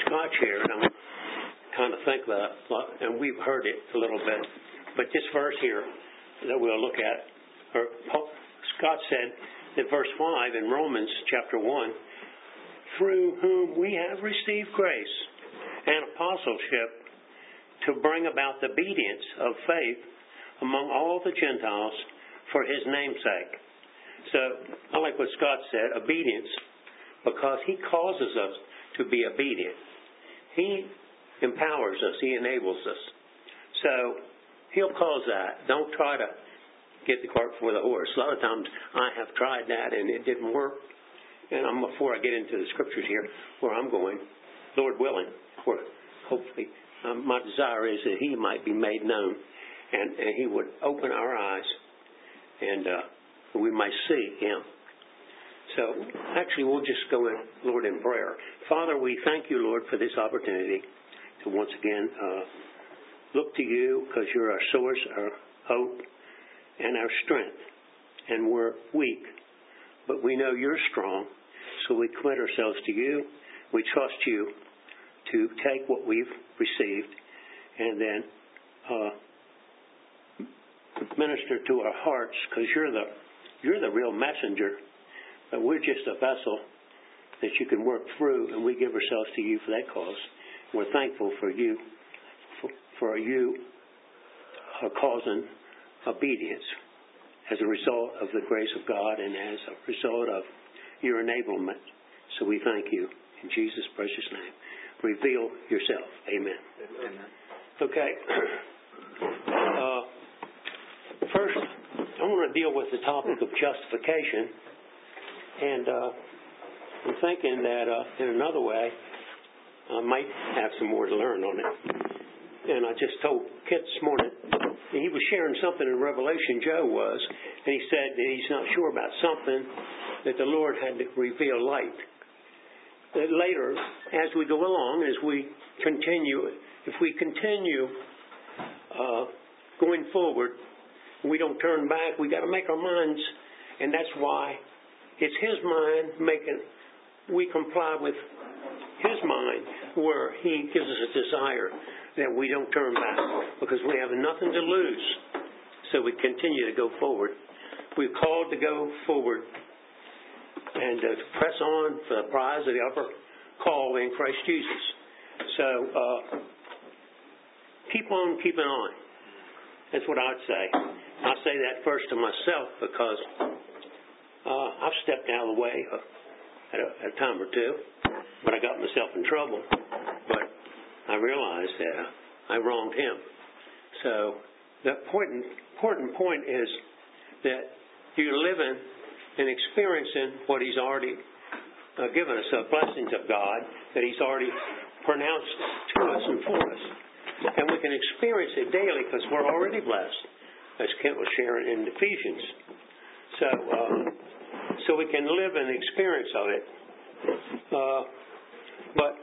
Scott shared, I'm kind of think that, and we've heard it a little bit, but this verse here that we'll look at, or Scott said in verse 5 in Romans chapter 1, through whom we have received grace and apostleship to bring about the obedience of faith among all the Gentiles for his name's sake. So I like what Scott said, obedience, because he causes us to be obedient. He empowers us. He enables us. So he'll cause that. Don't try to get the cart before the horse. A lot of times I have tried that and it didn't work. And before I get into the scriptures here, where I'm going, Lord willing, hopefully, my desire is that he might be made known and he would open our eyes and we might see him. So actually we'll just go in, Lord, in prayer. Father, we thank you, Lord, for this opportunity to once again look to you, because you're our source, our hope, and our strength. And we're weak, but we know you're strong. So we commit ourselves to you. We trust you to take what we've received and then minister to our hearts, because you're the real messenger. But we're just a vessel that you can work through, and we give ourselves to you for that cause. We're thankful for you, for you causing obedience as a result of the grace of God and as a result of your enablement. So we thank you in Jesus' precious name. Reveal yourself. Amen. Amen. Okay. First, I want to deal with the topic of justification. And I'm thinking that in another way, I might have some more to learn on it. And I just told Kit this morning, he was sharing something in Revelation, Joe was, and he said that he's not sure about something that the Lord had to reveal light. That later, as we go along, as we continue, if we continue going forward, we don't turn back, we got to make our minds, and that's why it's his mind we comply with his mind, where he gives us a desire that we don't turn back, because we have nothing to lose. So we continue to go forward. We're called to go forward and to press on for the prize of the upper call in Christ Jesus. So keep on keeping on. That's what I'd say. I say that first to myself, because I've stepped out of the way at a time or two, but I got myself in trouble. But I realized that I wronged him. So the important point is that you're living and experiencing what he's already given us, the blessings of God that he's already pronounced to us and for us. And we can experience it daily, because we're already blessed, as Kent was sharing in Ephesians. So we can live an experience of it. But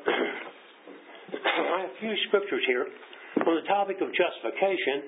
I have a few scriptures here on the topic of justification.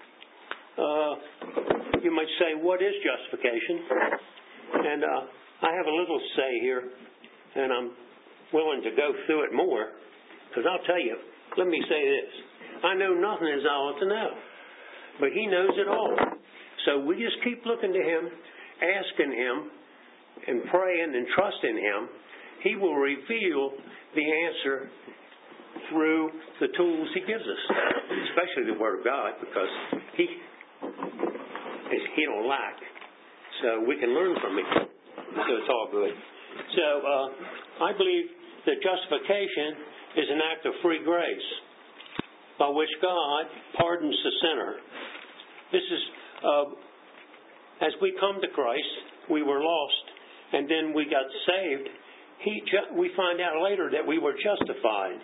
You might say, what is justification? And I have a little to say here, and I'm willing to go through it more, because I'll tell you, let me say this. I know nothing as I ought to know, but he knows it all. So we just keep looking to him, asking him, and praying and trusting him. He will reveal the answer through the tools he gives us, especially the Word of God, because he don't lack. So we can learn from him. So it's all good. So I believe that justification is an act of free grace by which God pardons the sinner. This is, as we come to Christ, we were lost, and then we got saved. We find out later that we were justified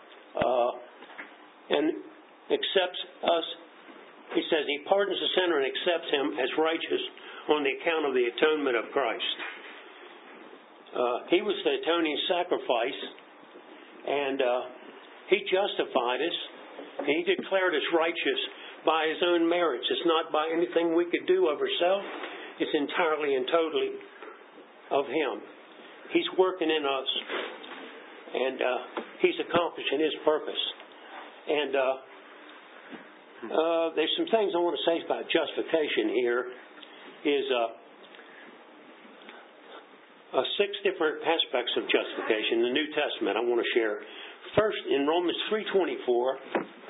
and accepts us. He says he pardons the sinner and accepts him as righteous on the account of the atonement of Christ. He was the atoning sacrifice, and he justified us, and he declared us righteous by his own merits. It's not by anything we could do of ourselves. It's entirely and totally of him. He's working in us. And He's accomplishing His purpose. And there's some things I want to say about justification here. Is 6 different aspects of justification in the New Testament I want to share. First, in Romans 3:24,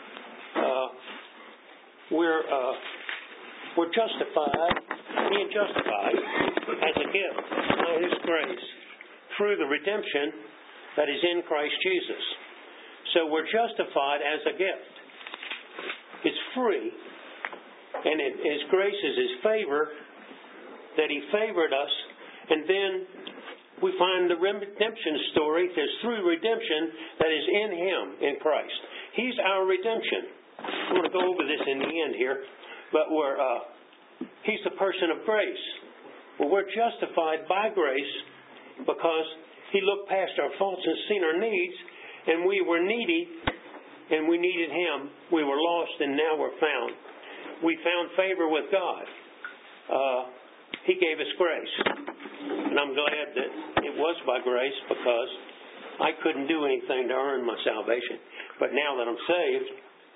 we're justified, being justified as a gift by His grace through the redemption that is in Christ Jesus. So we're justified as a gift. It's free, and His grace is His favor, that He favored us, and then we find the redemption story. There's through redemption that is in Him, in Christ. He's our redemption. I want to go over this in the end here, but He's the person of grace. Well, we're justified by grace because He looked past our faults and seen our needs, and we were needy, and we needed Him. We were lost, and now we're found. We found favor with God. He gave us grace. And I'm glad that it was by grace, because I couldn't do anything to earn my salvation. But now that I'm saved,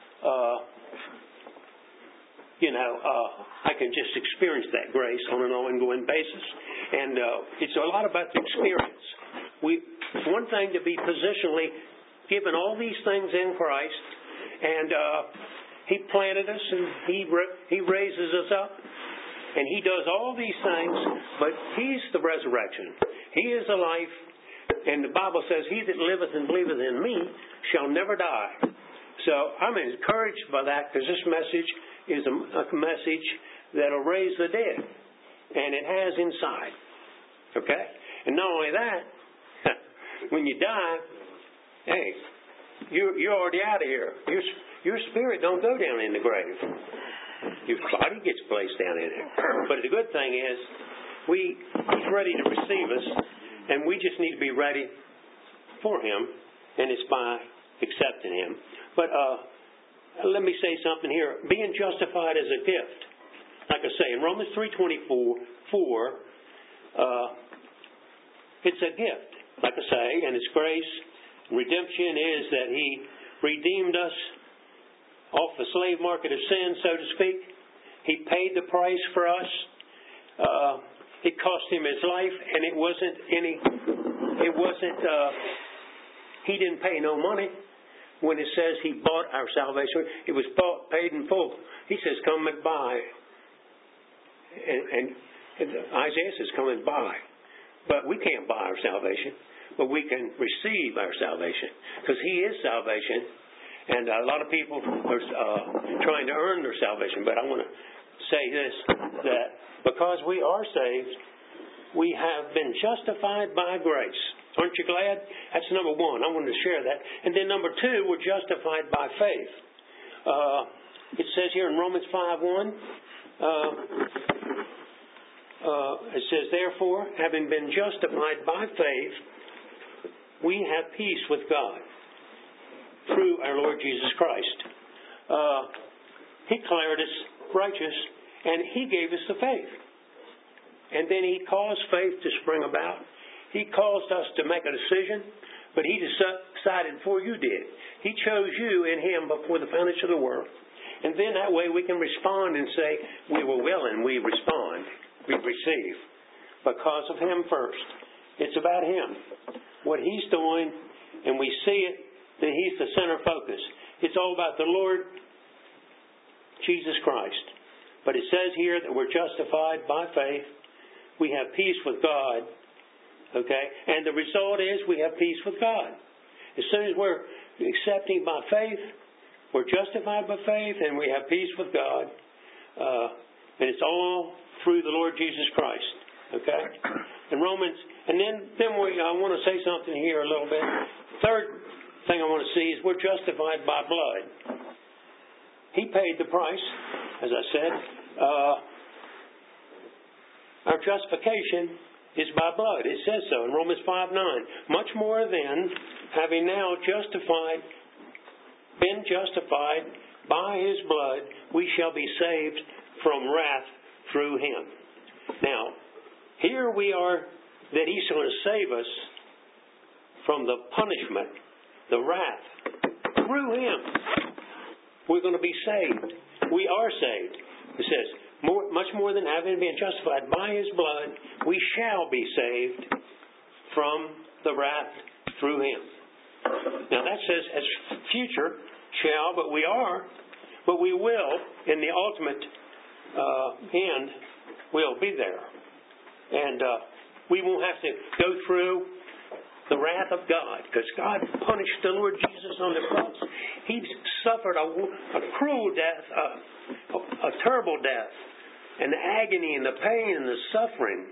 I can just experience that grace on an ongoing basis. And it's a lot about the experience. It's one thing to be positionally given all these things in Christ, and He planted us, and He raises us up, and He does all these things, but He's the resurrection. He is the life, and the Bible says, He that liveth and believeth in Me shall never die. So I'm encouraged by that, because this message is a message that will raise the dead, and it has inside. Okay? And not only that, when you die, hey, you're already out of here. Your spirit don't go down in the grave. Your body gets placed down in it. But the good thing is, He's ready to receive us, and we just need to be ready for Him, and it's by accepting Him. But let me say something here. Being justified as a gift, like I say in Romans 3:24, it's a gift, like I say, and it's grace. Redemption is that He redeemed us off the slave market of sin, so to speak. He paid the price for us. It cost Him His life, and He didn't pay no money. When it says He bought our salvation, it was bought, paid in full. He says, come and buy. And Isaiah says, come and buy. But we can't buy our salvation, but we can receive our salvation, because He is salvation. And a lot of people are trying to earn their salvation. But I want to say this, that because we are saved, we have been justified by grace. Aren't you glad? That's number one. I wanted to share that. And then number two, we're justified by faith. It says here in Romans 5:1, it says, therefore, having been justified by faith, we have peace with God through our Lord Jesus Christ. He declared us righteous, and He gave us the faith. And then He caused faith to spring about. He caused us to make a decision, but He decided before you did. He chose you in Him before the foundation of the world. And then that way we can respond and say, we were willing, we respond, we receive. Because of Him first. It's about Him. What He's doing, and we see it, that He's the center focus. It's all about the Lord Jesus Christ. But it says here that we're justified by faith. We have peace with God. Okay? And the result is we have peace with God. As soon as we're accepting by faith, we're justified by faith, and we have peace with God. And it's all through the Lord Jesus Christ. Okay? In Romans, and then I want to say something here a little bit. Third thing I want to see is we're justified by blood. He paid the price, as I said. Our justification is by blood. It says so in Romans 5:9. Much more then, having now been justified by His blood, we shall be saved from wrath through Him. Now, here we are, that He's going to save us from the punishment the wrath. Through Him, we're going to be saved. We are saved. It says, much more than having been justified by His blood, we shall be saved from the wrath through Him. Now that says as future, shall, but we are, but we will, in the ultimate end, we'll be there. And we won't have to go through the wrath of God, because God punished the Lord Jesus on the cross. He suffered a cruel death, a terrible death, and the agony and the pain and the suffering.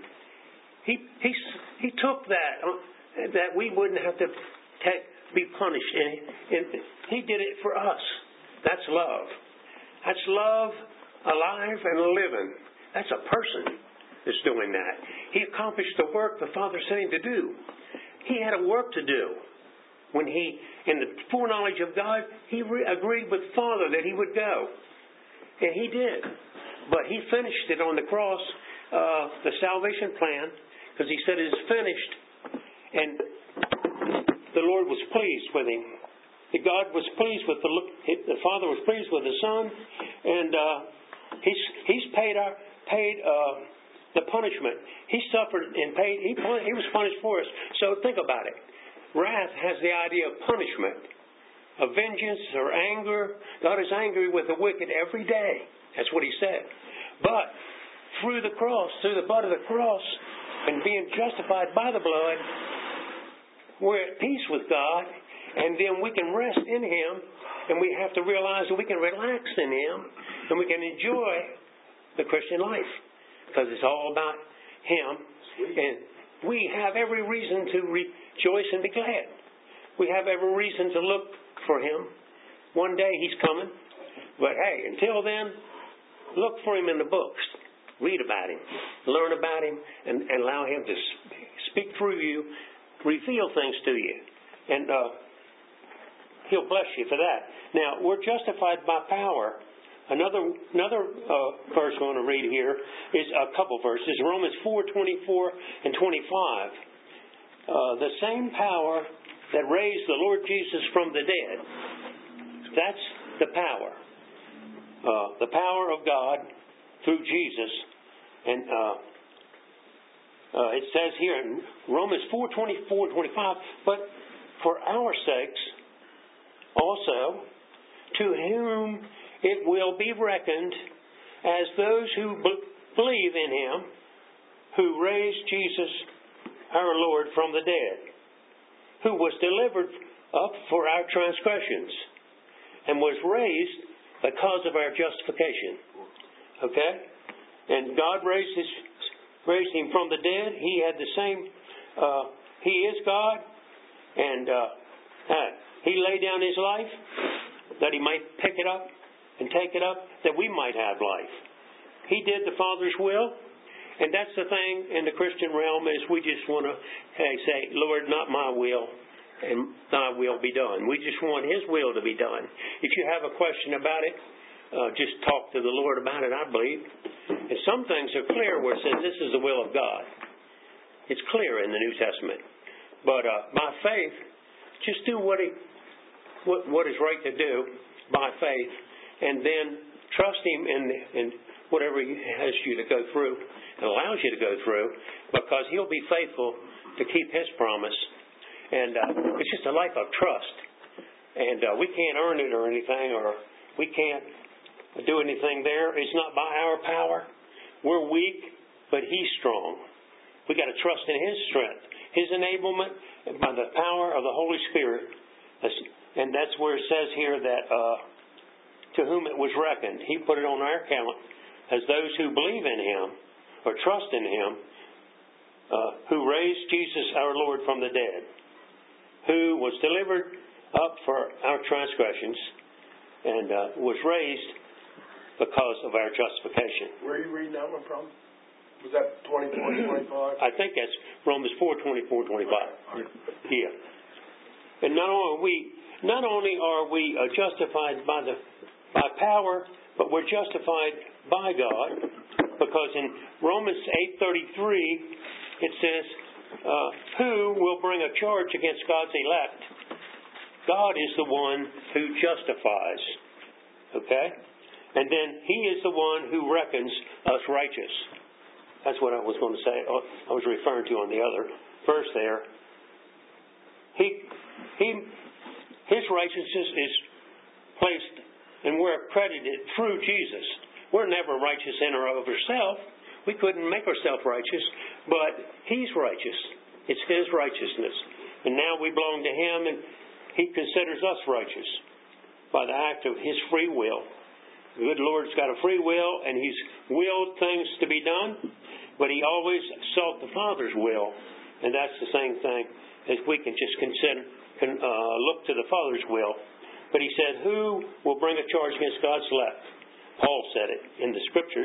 He took that we wouldn't have to be punished, and He did it for us. That's love. That's love alive and living. That's a person that's doing that. He accomplished the work the Father sent Him to do. He had a work to do. When He, in the foreknowledge of God, He agreed with the Father that He would go. And He did. But He finished it on the cross, the salvation plan, because He said it is finished. And the Lord was pleased with Him. God was pleased with the Father was pleased with the Son, and He's paid the punishment. He suffered and paid. He was punished for us. So think about it. Wrath has the idea of punishment, of vengeance or anger. God is angry with the wicked every day. That's what He said. But through the cross, through the blood of the cross, and being justified by the blood, we're at peace with God, and then we can rest in Him, and we have to realize that we can relax in Him, and we can enjoy the Christian life. Because it's all about Him. And we have every reason to rejoice and be glad. We have every reason to look for Him. One day He's coming. But hey, until then, look for Him in the books. Read about Him. Learn about Him. And allow Him to speak through you. Reveal things to you. And He'll bless you for that. Now, we're justified by power. Another verse I want to read here is a couple verses. Romans 4:24 and 25. The same power that raised the Lord Jesus from the dead. That's the power. The power of God through Jesus. And it says here in Romans 4:24-25, but for our sakes also, to whom it will be reckoned as those who believe in Him, who raised Jesus our Lord from the dead, who was delivered up for our transgressions, and was raised because of our justification. Okay? And God raised Him from the dead. He had the same, He is God, and He laid down His life that He might pick it up and take it up, that we might have life. He did the Father's will, and that's the thing in the Christian realm is we just want to say, Lord, not my will, and Thy will be done. We just want His will to be done. If you have a question about it, just talk to the Lord about it, I believe. And some things are clear where it says this is the will of God. It's clear in the New Testament. But by faith, just do what is right to do by faith, and then trust Him in whatever He has you to go through and allows you to go through, because He'll be faithful to keep His promise. And it's just a life of trust. And we can't earn it or anything, or we can't do anything there. It's not by our power. We're weak, but He's strong. We got to trust in His strength, His enablement, by the power of the Holy Spirit. And that's where it says here that to whom it was reckoned. He put it on our account as those who believe in Him or trust in Him, who raised Jesus our Lord from the dead, who was delivered up for our transgressions and was raised because of our justification. Where are you reading that one from? Was that 24 and 25? I think that's Romans 4:24-25. Yeah. And not only are we justified by power, but we're justified by God, because in Romans 8:33 it says, "Who will bring a charge against God's elect? God is the one who justifies. Okay? And then He is the one who reckons us righteous. That's what I was going to say. I was referring to on the other verse there. His righteousness is placed, and we're accredited through Jesus. We're never righteous in or of ourselves. We couldn't make ourselves righteous, but He's righteous. It's His righteousness. And now we belong to Him, and He considers us righteous by the act of His free will. The good Lord's got a free will, and He's willed things to be done, but He always sought the Father's will. And that's the same thing as we can just look to the Father's will. But He said, who will bring a charge against God's elect? Paul said it in the Scriptures.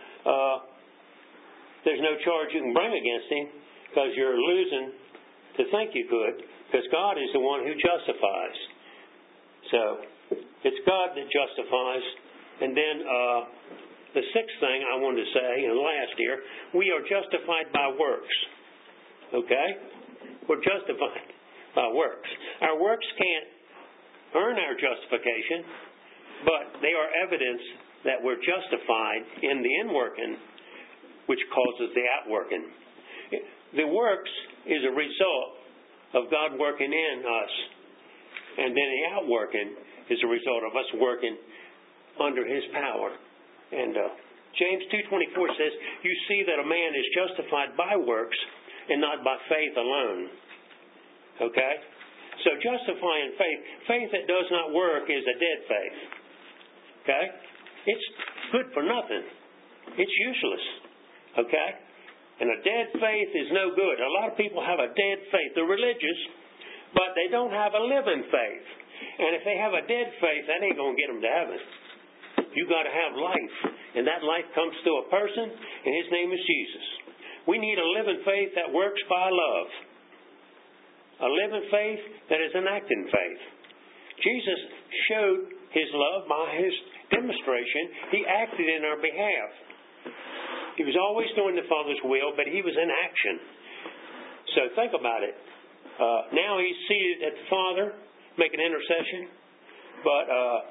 There's no charge you can bring against Him because you're losing to think you could, because God is the one who justifies. So it's God that justifies. And then the sixth thing I wanted to say, and last here, we are justified by works. Okay? We're justified by works. Our works can't earn our justification, but they are evidence that we're justified in the inworking, which causes the outworking. The works is a result of God working in us, and then the outworking is a result of us working under His power. And James 2:24 says, you see that a man is justified by works and not by faith alone. Okay? So justifying faith that does not work is a dead faith. Okay? It's good for nothing. It's useless. Okay? And a dead faith is no good. A lot of people have a dead faith. They're religious, but they don't have a living faith. And if they have a dead faith, that ain't going to get them to heaven. You got to have life. And that life comes through a person, and His name is Jesus. We need a living faith that works by love. A living faith that is an acting faith. Jesus showed His love by His demonstration. He acted in our behalf. He was always doing the Father's will, but He was in action. So think about it. Now He's seated at the Father, making intercession. But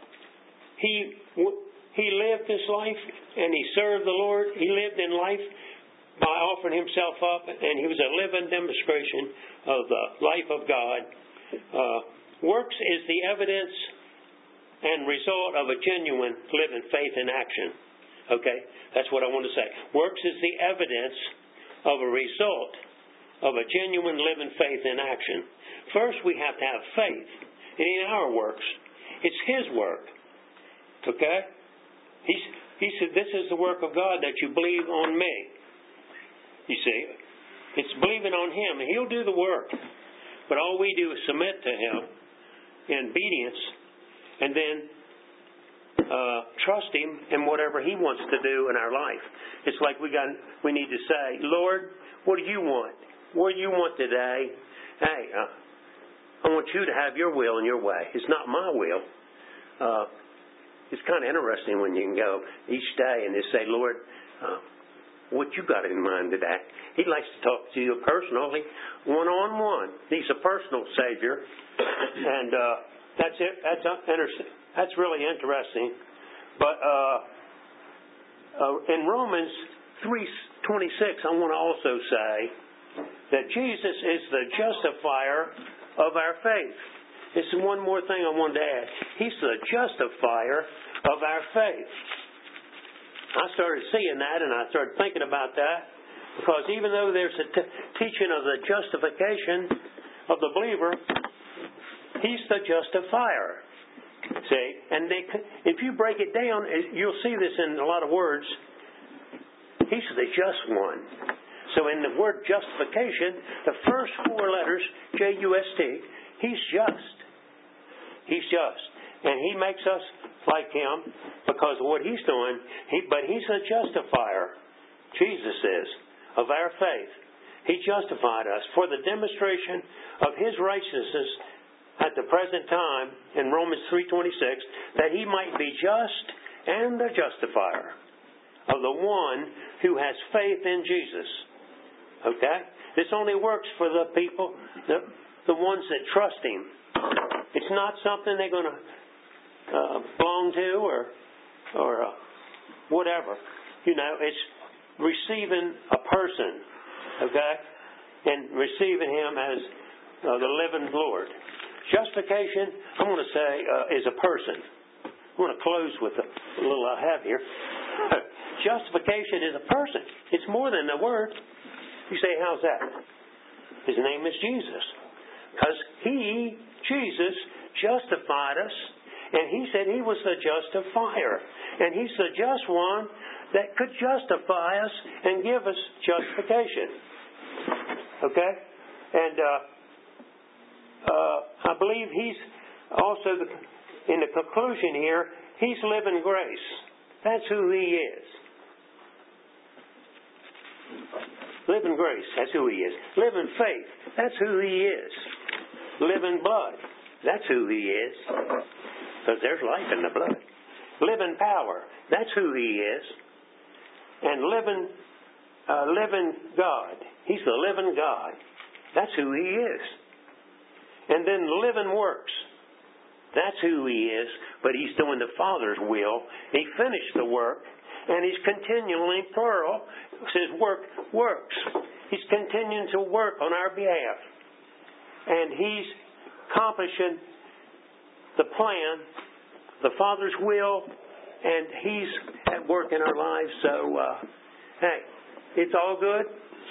He lived this life, and He served the Lord. He lived in life by offering Himself up, and He was a living demonstration of the life of God. Works is the evidence and result of a genuine living faith in action. Okay? That's what I want to say. Works is the evidence of a result of a genuine living faith in action. First, we have to have faith. It ain't our works. It's His work. Okay? He said, this is the work of God, that you believe on me. You see? It's believing on Him, and He'll do the work. But all we do is submit to Him in obedience, and then trust Him in whatever He wants to do in our life. It's like we need to say, Lord, what do you want? What do you want today? Hey, I want you to have your will and your way. It's not my will. It's kind of interesting when you can go each day and just say, Lord, what you got in mind today? He likes to talk to you personally, one-on-one. He's a personal Savior. And that's it. That's really interesting. But in Romans 3:26, I want to also say that Jesus is the justifier of our faith. This is one more thing I wanted to add. He's the justifier of our faith. I started seeing that, and I started thinking about that, because even though there's a teaching of the justification of the believer, He's the justifier. See? And if you break it down, you'll see this in a lot of words. He's the just one. So in the word justification, the first four letters, J-U-S-T, He's just. He's just. And He makes us like Him because of what He's doing. But He's a justifier, Jesus is, of our faith. He justified us for the demonstration of His righteousness at the present time in Romans 3:26, that He might be just and the justifier of the one who has faith in Jesus. Okay? This only works for the people, the ones that trust Him. It's not something they're going to belong to or whatever. You know, it's receiving a person, okay, and receiving Him as the living Lord. Justification, I'm going to say, is a person. I'm going to close with a little I have here. Justification is a person. It's more than a word. You say, how's that? His name is Jesus. Because He, Jesus, justified us, and He said He was the justifier. And He's the just one that could justify us and give us justification. Okay? And I believe He's also, in the conclusion here, He's living grace. That's who He is. Living grace, that's who He is. Living faith, that's who He is. Living blood, that's who He is. Because there's life in the blood. Living power, that's who He is. And living God, He's the living God. That's who He is. And then living works, that's who He is. But He's doing the Father's will. He finished the work. And He's continually, plural, says works. He's continuing to work on our behalf. And He's accomplishing the plan, the Father's will, and He's at work in our lives. So, hey, it's all good.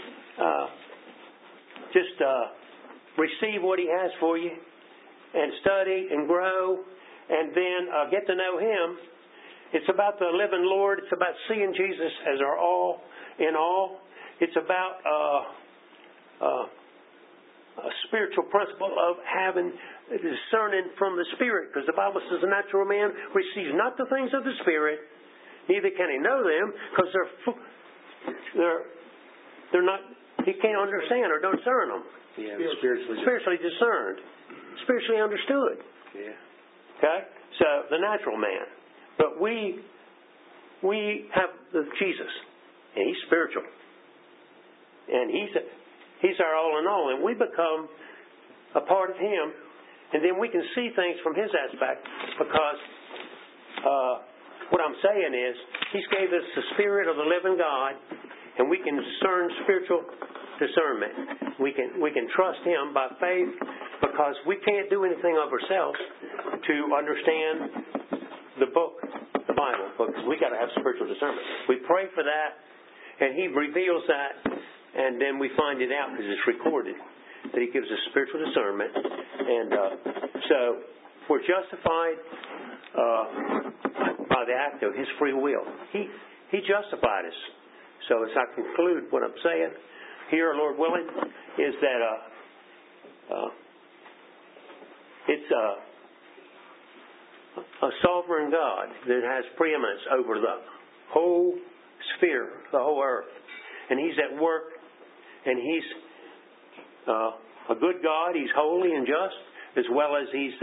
Just receive what He has for you and study and grow and then get to know Him. It's about the living Lord. It's about seeing Jesus as our all in all. It's about a spiritual principle of having discerning from the Spirit, because the Bible says the natural man receives not the things of the Spirit, neither can he know them, because they're not. He can't understand or discern them. Yeah, spiritually discerned, spiritually understood. Yeah. Okay, so the natural man. But we have Jesus, and He's spiritual, and He's our all in all, and we become a part of Him, and then we can see things from His aspect, because what I'm saying is He's gave us the Spirit of the living God, and we can discern spiritual discernment. We can trust Him by faith, because we can't do anything of ourselves to understand the book, the Bible, because we got to have spiritual discernment. We pray for that, and He reveals that, and then we find it out because it's recorded that He gives us spiritual discernment. And so we're justified by the act of His free will. He justified us. So as I conclude, what I'm saying here, Lord willing, is that it's a sovereign God that has preeminence over the whole sphere, the whole earth. And He's at work, and He's a good God. He's holy and just, as well as He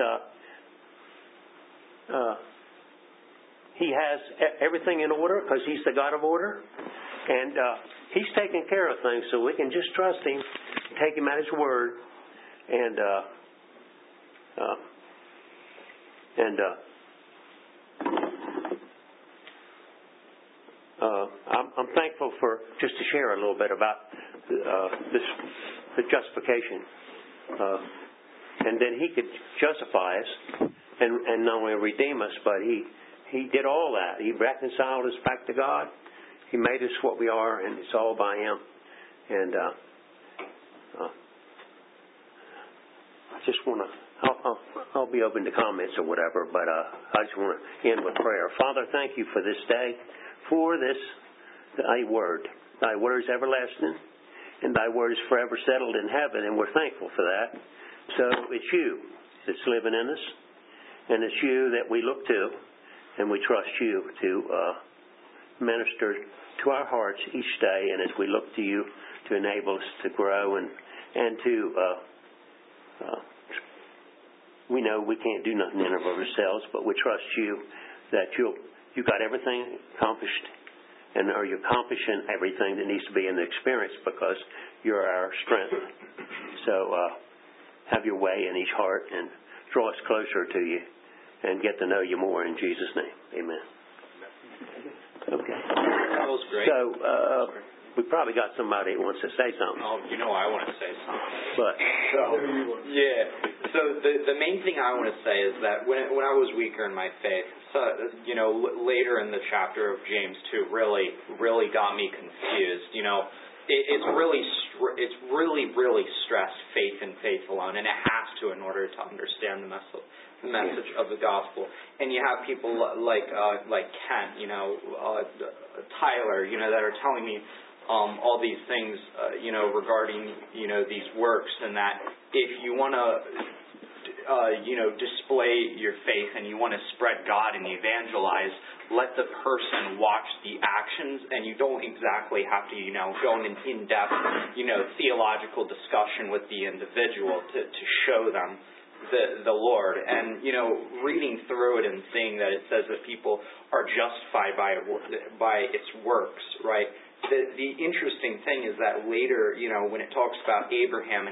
has everything in order, because He's the God of order. And He's taking care of things, so we can just trust Him, take Him at His word, and I'm thankful for just to share a little bit about the justification, and then He could justify us and not only redeem us, but He did all that. He reconciled us back to God. He made us what we are, and it's all by Him. And I just want to. I'll be open to comments or whatever, but I just want to end with prayer. Father, thank You for this day, for this Thy word. Thy word is everlasting, and Thy word is forever settled in heaven, and we're thankful for that. So it's You that's living in us, and it's You that we look to, and we trust You to minister to our hearts each day, and as we look to You to enable us to grow and to we know we can't do nothing in of ourselves, but we trust You that You got everything accomplished, and are You accomplishing everything that needs to be in the experience, because You're our strength. So have Your way in each heart, and draw us closer to you and get to know you more in Jesus' name. Amen. Okay. That was great. So, we probably got somebody that wants to say something. Oh, I want to say something. But So the main thing I want to say is that when I was weaker in my faith, later in the chapter of James 2 really got me confused. It's really stressed faith and faith alone, and it has to in order to understand the message of the gospel. And you have people like Kent, Tyler, that are telling me all these things, regarding these works, and that if you want to display your faith and you want to spread God and evangelize, let the person watch the actions, and you don't exactly have to, go in in-depth, theological discussion with the individual to show them the Lord. And, reading through it and seeing that it says that people are justified by its works, right? The interesting thing is that later, when it talks about Abraham and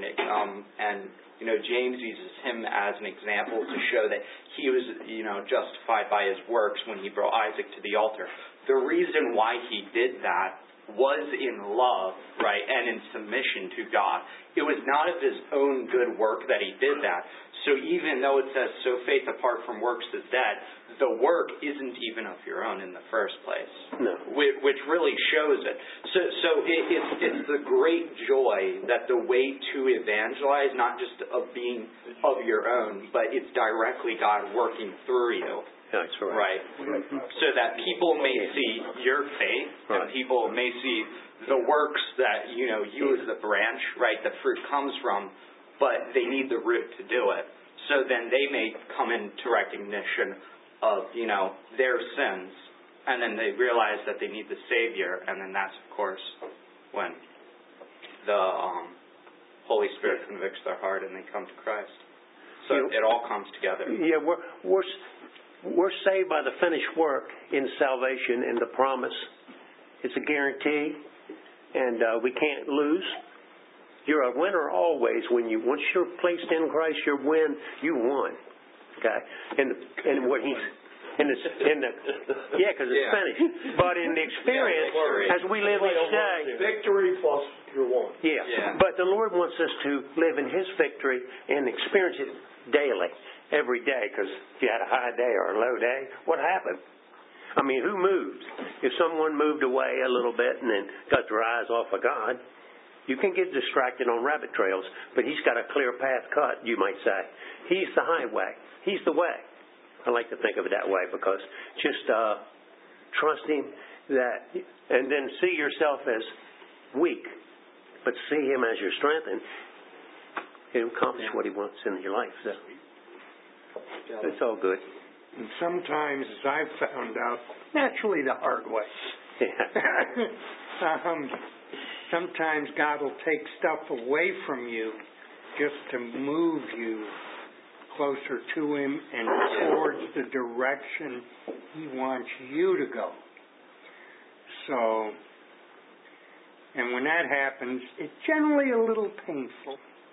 James uses him as an example to show that he was, justified by his works when he brought Isaac to the altar. The reason why he did that was in love, right, and in submission to God. It was not of his own good work that he did that. So even though it says, so faith apart from works is dead, the work isn't even of your own in the first place. No. Which really shows it. So it's the great joy that the way to evangelize, not just of being of your own, but it's directly God working through you. That's right. Right. So that people may see your faith, and people may see the works that, you as the branch, right, the fruit comes from, but they need the root to do it. So then they may come into recognition of, their sins, and then they realize that they need the Savior, and then that's, of course, when the Holy Spirit convicts their heart and they come to Christ. So it all comes together. Yeah, we're saved by the finished work in salvation and the promise. It's a guarantee, and we can't lose. You're a winner always. Once you're placed in Christ, you won. Okay, and what he's because it's finished. But in the experience, as we live each day, victory plus your won. Yeah. But the Lord wants us to live in His victory and experience it daily, every day. Because if you had a high day or a low day, what happened? I mean, who moved? If someone moved away a little bit and then got their eyes off of God, you can get distracted on rabbit trails, but He's got a clear path cut, you might say. He's the highway. He's the way. I like to think of it that way, because just trust Him and then see yourself as weak, but see Him as your strength, and He'll accomplish what He wants in your life. So it's all good. And sometimes, as I've found out, naturally the hard way. Sometimes God will take stuff away from you just to move you closer to Him and towards the direction He wants you to go. So, and when that happens, it's generally a little painful.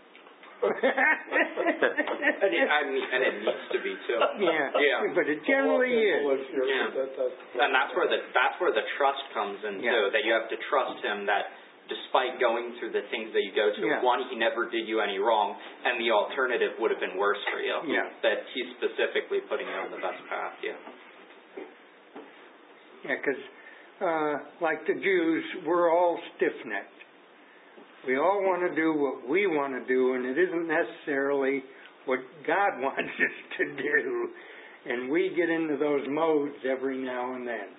and it needs to be too. Yeah. But it generally is. And that's where the trust comes in too. That you have to trust Him that despite going through the things that you go through, one, He never did you any wrong, and the alternative would have been worse for you. Yeah. That He's specifically putting you on the best path. Yeah. Yeah, because like the Jews, we're all stiff-necked. We all want to do what we want to do, and it isn't necessarily what God wants us to do. And we get into those modes every now and then.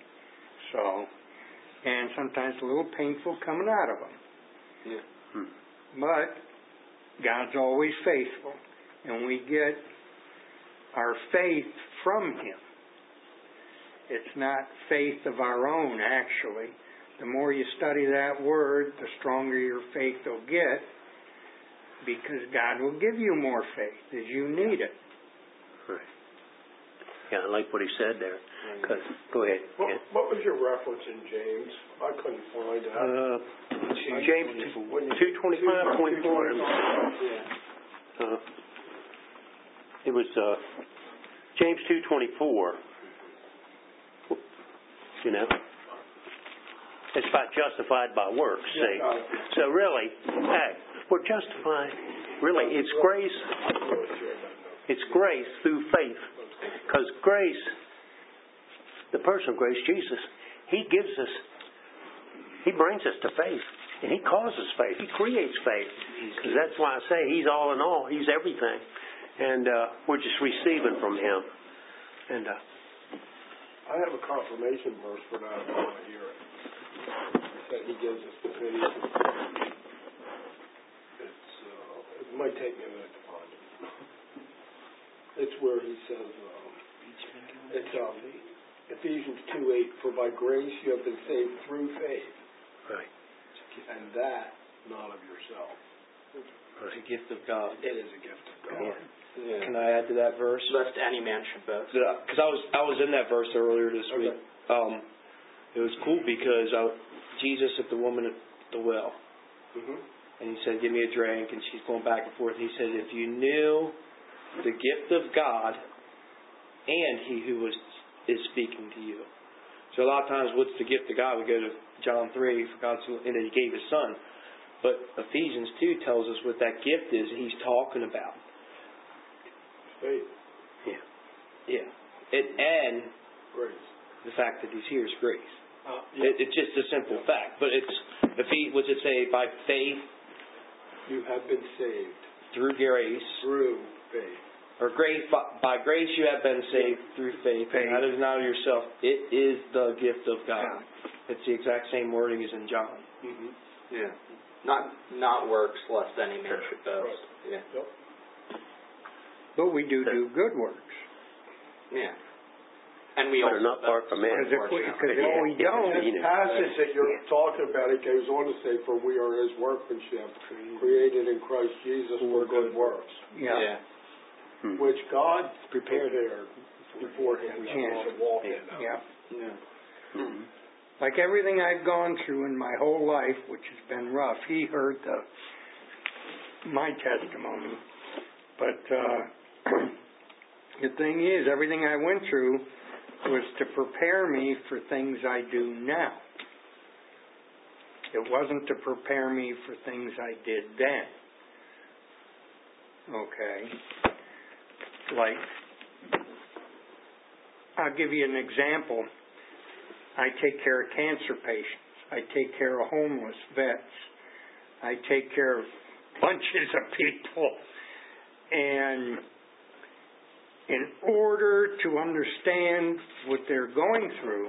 And sometimes a little painful coming out of them. Yeah. But God's always faithful, and we get our faith from Him. It's not faith of our own, actually. The more you study that Word, the stronger your faith will get, because God will give you more faith as you need it. Right. Yeah, I like what he said there. Go ahead. What was your reference in James? I couldn't find it. James 2:25, 24. it was James 2:24. You know, it's about justified by works. See, so really, hey, we're justified. Really, it's grace. It's grace through faith, because grace, the person of grace, Jesus, He gives us, He brings us to faith, and He causes faith. He creates faith. Because that's why I say He's all in all. He's everything, and we're just receiving from Him. And I have a confirmation verse for that. I want to hear it. That He gives us the faith. It might take me a minute to find it. It's where He says, it's Ephesians 2:8. For by grace you have been saved through faith. Right. And that not of yourself. It's a gift of God. It is a gift of God. Yeah. Can I add to that verse? Lest any man should boast. Because I was in that verse earlier this week. It was cool because Jesus at the woman at the well, and He said, "Give me a drink," and she's going back and forth. He said, "If you knew the gift of God and He who is speaking to you." So a lot of times, what's the gift of God? We go to John 3, for God so, and then He gave His Son. But Ephesians 2 tells us what that gift is He's talking about. Faith. Yeah. And Grace. the fact that He's here is grace. Yeah. It's just a simple fact. But it's, what's it say? By faith, You have been saved through grace, through faith. or grace, by grace you have been saved through faith. That is not of yourself. It is the gift of God. It's the exact same wording as in John. Yeah. Not works, lest any man should boast. Right. Yeah. Yep. But we do good works. Yeah. And we But also not far from it. Because if we don't, This passage that you're talking about, it goes on to say, "For we are His workmanship, created in Christ Jesus for good works, yeah. which God prepared beforehand that we Yeah. should walk in them." Yeah. Like everything I've gone through in my whole life, which has been rough, He heard my testimony. But the thing is, everything I went through was to prepare me for things I do now. It wasn't to prepare me for things I did then. Okay. Like, I'll give you an example. I take care of cancer patients. I take care of homeless vets. I take care of bunches of people. And in order to understand what they're going through,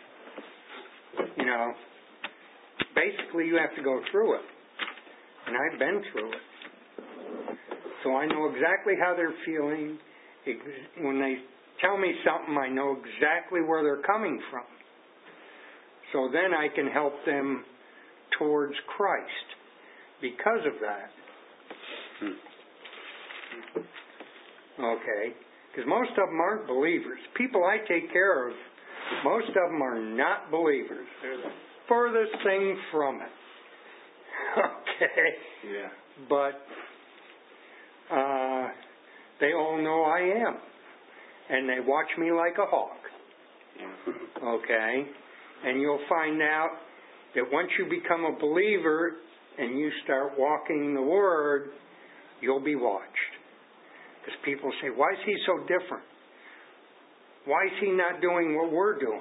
basically you have to go through it. And I've been through it. So I know exactly how they're feeling. When they tell me something, I know exactly where they're coming from. So then I can help them towards Christ because of that. Okay. Because most of them aren't believers. People I take care of, most of them are not believers. They're the furthest thing from it. Okay. Yeah. But they all know I am. And they watch me like a hawk. Okay. And you'll find out that once you become a believer and you start walking the Word, you'll be watched. Because people say, why is he so different? Why is he not doing what we're doing?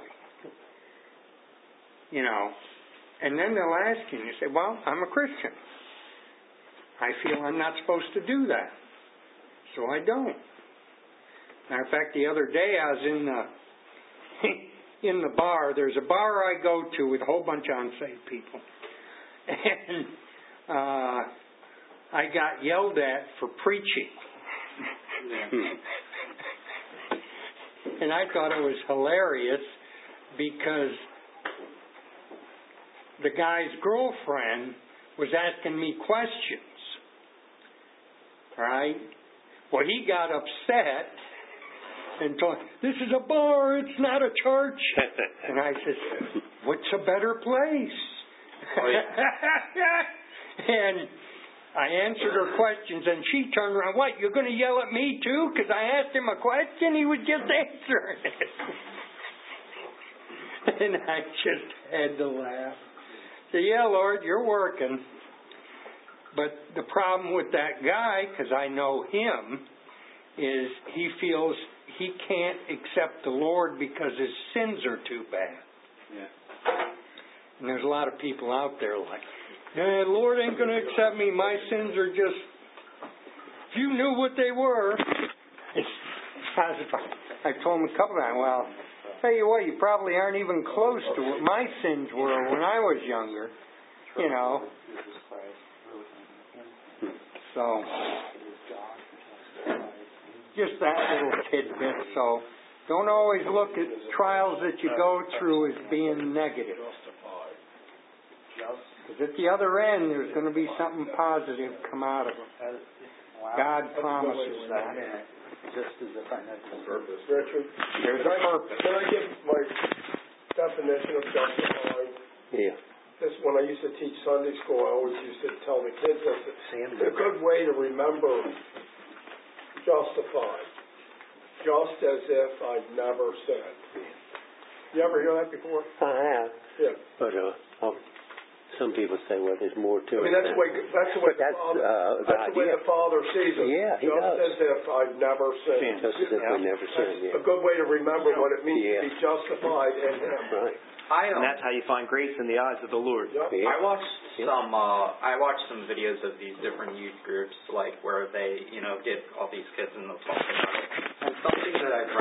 And then they'll ask you, and you say, well, I'm a Christian. I feel I'm not supposed to do that. So I don't. Matter of fact, the other day I was in the bar. There's a bar I go to with a whole bunch of unsaved people. And I got yelled at for preaching. And I thought it was hilarious because the guy's girlfriend was asking me questions. Right? Well, he got upset and told, this is a bar, it's not a church. And I said, what's a better place? Oh, yeah. And I answered her questions, and she turned around, what, you're going to yell at me too? Because I asked him a question, he was just answering it. And I just had to laugh. So, yeah, Lord, you're working. But the problem with that guy, because I know him, is he feels he can't accept the Lord because his sins are too bad. Yeah. And there's a lot of people out there like, the Lord ain't going to accept me. My sins are just, if you knew what they were. I told him a couple of times, well, tell you what, you probably aren't even close to what my sins were when I was younger. You know. So, just that little tidbit. So, don't always look at trials that you go through as being negative. Because at the other end, there's going to be something positive come out of it. God promises that. Just as if I had some purpose. Richard, There's a purpose. can I give my definition of justified? Yeah. This, when I used to teach Sunday school, I always used to tell the kids that it's a good way to remember justified. Just as if I'd never sinned. You ever hear that before? I have. Yeah. But some people say, well, there's more to I mean, it. that's the way the Father sees it. Yeah, He just does. as if I'd never sinned. Just as if we never sinned, That's a good way to remember what it means to be justified in Him. Right. And that's how you find grace in the eyes of the Lord. Yep. Yeah. I watched some videos of these different youth groups, like where they, get all these kids and they'll talk about it. And something that I've